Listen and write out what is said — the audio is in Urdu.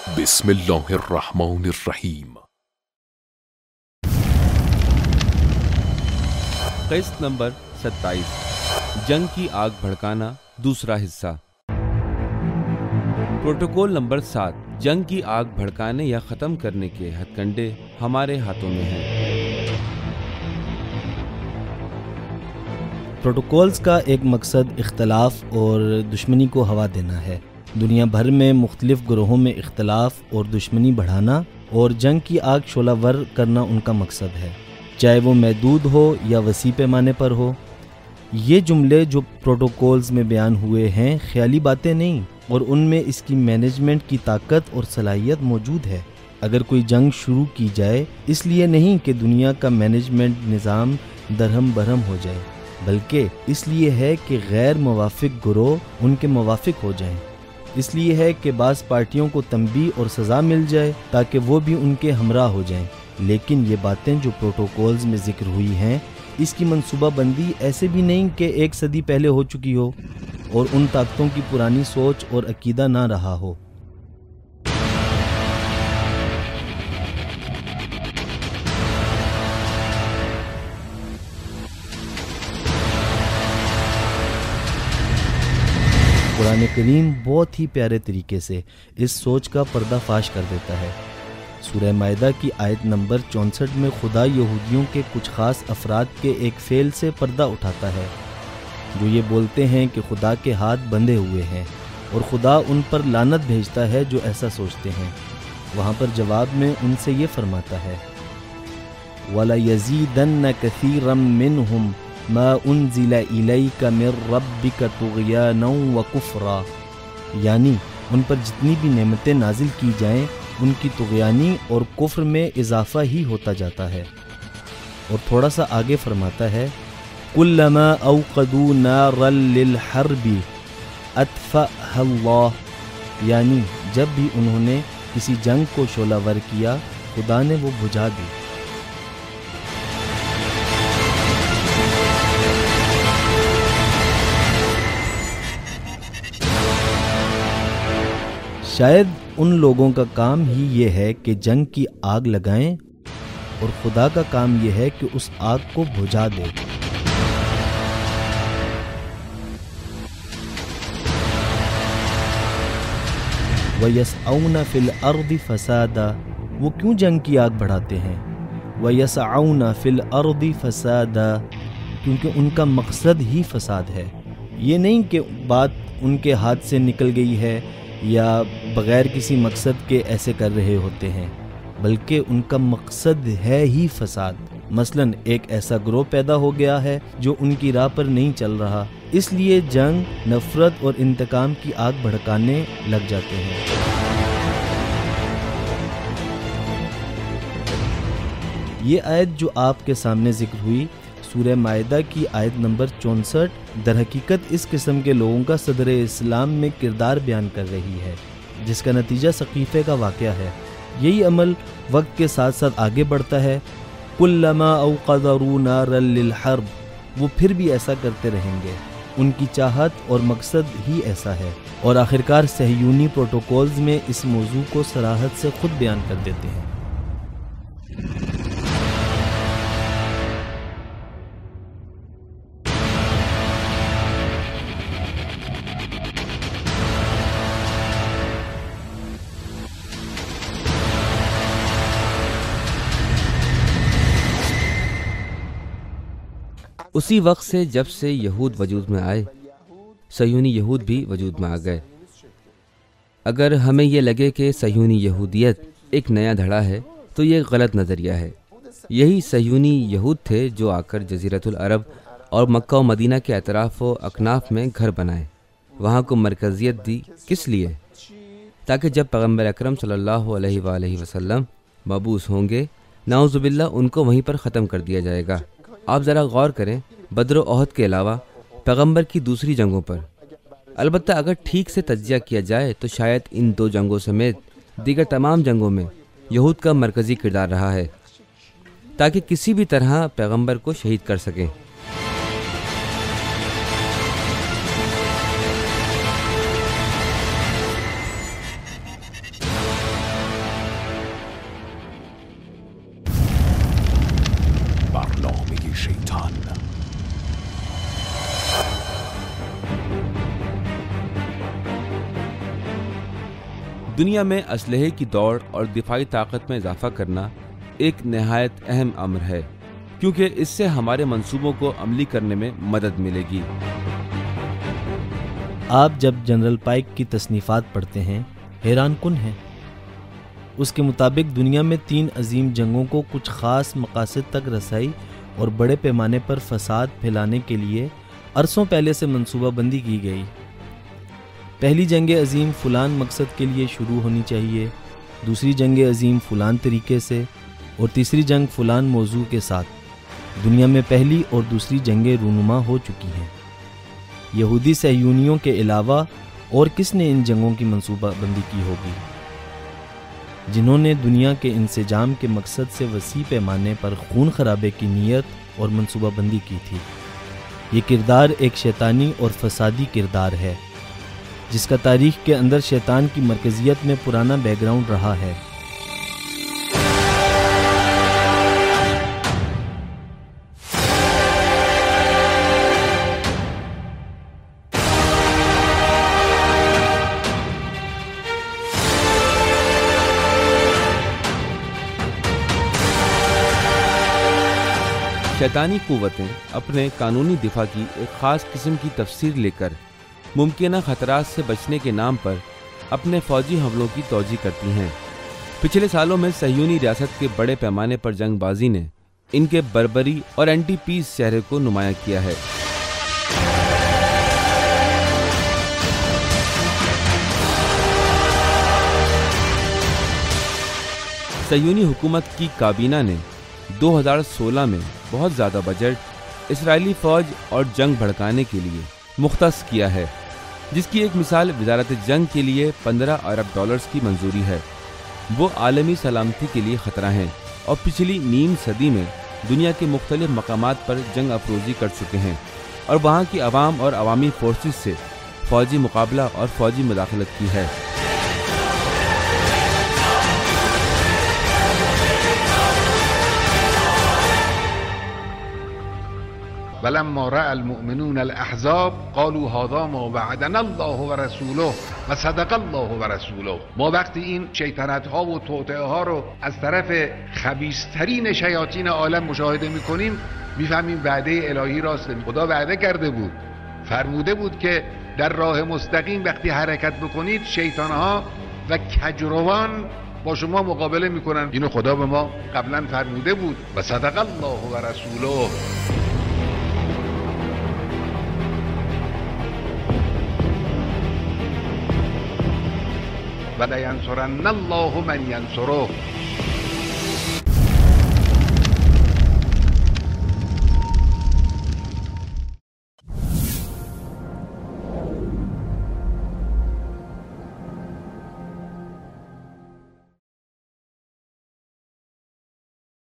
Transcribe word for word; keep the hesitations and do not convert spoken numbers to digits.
بسم اللہ الرحمن الرحیم۔ قسط نمبر ستائیس، جنگ کی آگ بھڑکانا، دوسرا حصہ۔ پروٹوکول نمبر سات، جنگ کی آگ بھڑکانے یا ختم کرنے کے ہتھ کنڈے ہمارے ہاتھوں میں ہیں۔ پروٹوکولز کا ایک مقصد اختلاف اور دشمنی کو ہوا دینا ہے۔ دنیا بھر میں مختلف گروہوں میں اختلاف اور دشمنی بڑھانا اور جنگ کی آگ شعلہ ور کرنا ان کا مقصد ہے، چاہے وہ محدود ہو یا وسیع پیمانے پر ہو۔ یہ جملے جو پروٹوکولز میں بیان ہوئے ہیں خیالی باتیں نہیں، اور ان میں اس کی مینجمنٹ کی طاقت اور صلاحیت موجود ہے۔ اگر کوئی جنگ شروع کی جائے اس لیے نہیں کہ دنیا کا مینجمنٹ نظام درہم برہم ہو جائے، بلکہ اس لیے ہے کہ غیر موافق گروہ ان کے موافق ہو جائیں۔ اس لیے ہے کہ بعض پارٹیوں کو تنبیہ اور سزا مل جائے تاکہ وہ بھی ان کے ہمراہ ہو جائیں۔ لیکن یہ باتیں جو پروٹوکولز میں ذکر ہوئی ہیں، اس کی منصوبہ بندی ایسے بھی نہیں کہ ایک صدی پہلے ہو چکی ہو اور ان طاقتوں کی پرانی سوچ اور عقیدہ نہ رہا ہو۔ قرآن کریم بہت ہی پیارے طریقے سے اس سوچ کا پردہ فاش کر دیتا ہے۔ سورہ مائدہ کی آیت نمبر چونسٹھ میں خدا یہودیوں کے کچھ خاص افراد کے ایک فعل سے پردہ اٹھاتا ہے، جو یہ بولتے ہیں کہ خدا کے ہاتھ بندھے ہوئے ہیں اور خدا ان پر لعنت بھیجتا ہے جو ایسا سوچتے ہیں۔ وہاں پر جواب میں ان سے یہ فرماتا ہے، وَلَيَزِيدَنَّ كَثِيرًا مِّنْهُمْ مَا أُنزِلَ إِلَيْكَ مِن رَّبِّكَ طُغْيَانًا وَكُفْرًا، یعنی ان پر جتنی بھی نعمتیں نازل کی جائیں ان کی طغیانی اور کفر میں اضافہ ہی ہوتا جاتا ہے۔ اور تھوڑا سا آگے فرماتا ہے، كُلَّمَا أَوْقَدُوا نَارًا لِلْحَرْبِ أَطْفَأَهَا اللَّهُ، یعنی جب بھی انہوں نے کسی جنگ کو شعلہ ور کیا خدا نے وہ بجھا دی۔ شاید ان لوگوں کا کام ہی یہ ہے کہ جنگ کی آگ لگائیں، اور خدا کا کام یہ ہے کہ اس آگ کو بجھا دے۔ وَيَسْعَوْنَ فِي الْأَرْضِ فَسَادًا، وہ کیوں جنگ کی آگ بڑھاتے ہیں؟ وَيَسْعَوْنَ فِي الْأَرْضِ فَسَادًا، کیونکہ ان کا مقصد ہی فساد ہے۔ یہ نہیں کہ بات ان کے ہاتھ سے نکل گئی ہے یا بغیر کسی مقصد کے ایسے کر رہے ہوتے ہیں، بلکہ ان کا مقصد ہے ہی فساد۔ مثلا ایک ایسا گروہ پیدا ہو گیا ہے جو ان کی راہ پر نہیں چل رہا، اس لیے جنگ، نفرت اور انتقام کی آگ بھڑکانے لگ جاتے ہیں۔ یہ آیت جو آپ کے سامنے ذکر ہوئی، سورہ مائدہ کی آیت نمبر چونسٹھ، در حقیقت اس قسم کے لوگوں کا صدر اسلام میں کردار بیان کر رہی ہے، جس کا نتیجہ سقیفے کا واقعہ ہے۔ یہی عمل وقت کے ساتھ ساتھ آگے بڑھتا ہے۔ کلما اوقدوا نارا للحرب، وہ پھر بھی ایسا کرتے رہیں گے، ان کی چاہت اور مقصد ہی ایسا ہے، اور آخرکار صہیونی پروٹوکولز میں اس موضوع کو صراحت سے خود بیان کر دیتے ہیں۔ اسی وقت سے جب سے یہود وجود میں آئے، صہیونی یہود بھی وجود میں آ گئے۔ اگر ہمیں یہ لگے کہ صہیونی یہودیت ایک نیا دھڑا ہے تو یہ غلط نظریہ ہے۔ یہی صہیونی یہود تھے جو آ کر جزیرۃ العرب اور مکہ و مدینہ کے اطراف و اکناف میں گھر بنائے، وہاں کو مرکزیت دی۔ کس لیے؟ تاکہ جب پیغمبر اکرم صلی اللہ علیہ وآلہ وسلم مبعوث ہوں گے، نعوذ باللہ ان کو وہیں پر ختم کر دیا جائے گا۔ آپ ذرا غور کریں، بدر و احد کے علاوہ پیغمبر کی دوسری جنگوں پر، البتہ اگر ٹھیک سے تجزیہ کیا جائے تو شاید ان دو جنگوں سمیت دیگر تمام جنگوں میں یہود کا مرکزی کردار رہا ہے، تاکہ کسی بھی طرح پیغمبر کو شہید کر سکیں۔ دنیا میں اسلحے کی دوڑ اور دفاعی طاقت میں اضافہ کرنا ایک نہایت اہم امر ہے، کیونکہ اس سے ہمارے منصوبوں کو عملی کرنے میں مدد ملے گی۔ آپ جب جنرل پائک کی تصنیفات پڑھتے ہیں حیران کن ہیں۔ اس کے مطابق دنیا میں تین عظیم جنگوں کو کچھ خاص مقاصد تک رسائی اور بڑے پیمانے پر فساد پھیلانے کے لیے عرصوں پہلے سے منصوبہ بندی کی گئی۔ پہلی جنگ عظیم فلان مقصد کے لیے شروع ہونی چاہیے، دوسری جنگ عظیم فلان طریقے سے، اور تیسری جنگ فلان موضوع کے ساتھ۔ دنیا میں پہلی اور دوسری جنگیں رونما ہو چکی ہیں۔ یہودی صہیونیوں کے علاوہ اور کس نے ان جنگوں کی منصوبہ بندی کی ہوگی، جنہوں نے دنیا کے انسجام کے مقصد سے وسیع پیمانے پر خون خرابے کی نیت اور منصوبہ بندی کی تھی؟ یہ کردار ایک شیطانی اور فسادی کردار ہے، جس کا تاریخ کے اندر شیطان کی مرکزیت میں پرانا بیک گراؤنڈ رہا ہے۔ شیطانی قوتیں اپنے قانونی دفاع کی ایک خاص قسم کی تفسیر لے کر ممکنہ خطرات سے بچنے کے نام پر اپنے فوجی حملوں کی توجیہ کرتی ہیں۔ پچھلے سالوں میں صہیونی ریاست کے بڑے پیمانے پر جنگ بازی نے ان کے بربری اور اینٹی پیس چہرے کو نمایاں کیا ہے۔ صہیونی حکومت کی کابینہ نے دو ہزار سولہ میں بہت زیادہ بجٹ اسرائیلی فوج اور جنگ بھڑکانے کے لیے مختص کیا ہے، جس کی ایک مثال وزارت جنگ کے لیے پندرہ ارب ڈالرز کی منظوری ہے۔ وہ عالمی سلامتی کے لیے خطرہ ہیں اور پچھلی نیم صدی میں دنیا کے مختلف مقامات پر جنگ افروزی کر چکے ہیں اور وہاں کی عوام اور عوامی فورسز سے فوجی مقابلہ اور فوجی مداخلت کی ہے۔ ولما رأى المؤمنون الأحزاب قالوا هذا ما وعدنا الله ورسوله وصدق الله ورسوله. ما وقتی این شیطنت ها و توطئه ها رو از طرف خبیث‌ترین شیاطین عالم مشاهده میکنیم میفهمیم وعده الهی راست. خدا وعده کرده بود، فرموده بود که در راه مستقیم وقتی حرکت بکنید شیطان ها و کجروان با شما مقابله میکنن. اینو خدا به ما قبلا فرموده بود و صدق الله و رسوله. وَلَيَنْصُرَنَّ اللَّهُ مَنْ يَنْصُرُهُ.